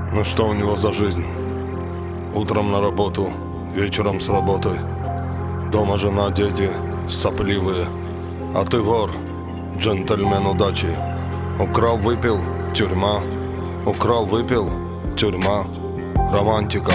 Ну что у него за жизнь? Утром на работу, вечером с работы. Дома жена, дети, сопливые. А ты вор, джентльмен удачи. Украл, выпил, тюрьма. Украл, выпил, тюрьма. Романтика.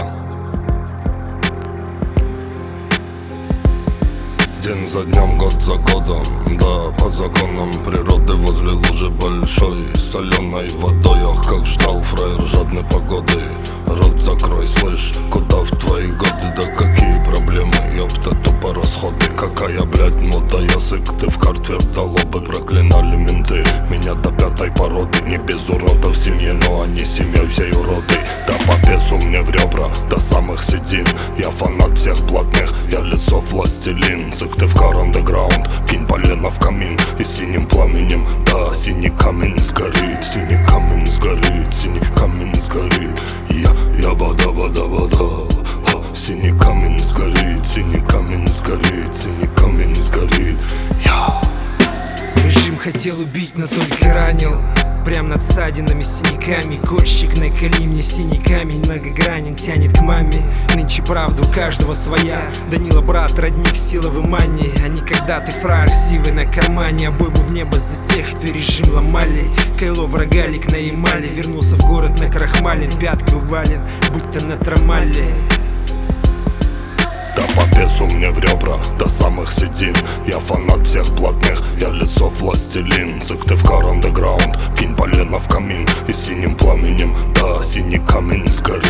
День за днем, год за годом. Да, по законам природы возле лужи большой, соленой водой. Ох, как ждал фраер жадной погоды. Рот закрой, слышь, куда в твои годы? Да какие проблемы, ёпта, тупо расходы. Какая, блядь, мода, язык, ты в картвер дало бы. Проклинали менты меня до пятой породы. Не без уродов в семье, но они семьей всей уроды. Да по бесу мне в ребра, до самых седин. Я фанат всех блатных, я лицо властелин. Цик ты в кар андеграунд, кинь полено в камин. И синим пламенем, да, синий камень сгорит. Синий камень сгорит, синий камень сгорит. Я бада-бада-бада. Синий камень сгорит, синий камень сгорит, синий камень сгорит. Режим хотел убить, но только ранил. Прям над ссадинами, синяками. Кольщик наколи мне синий камень. Многогранен, тянет к маме. Нынче правда у каждого своя. Данила брат, родник, сила в имании. А не когда ты фраер сивый на кармане. Обойму в небо за тех, кто режим ломали. Кайло врагалик на Ямале. Вернулся в город на крахмалин. Пятки увален, будто на трамале. Да по бесу мне в ребра, до самых седин. Я фанат всех блатных, я лицо властелин. Цик ты в кар андеграунд, кинь полено в камин. И синим пламенем, да, синий камень сгорит.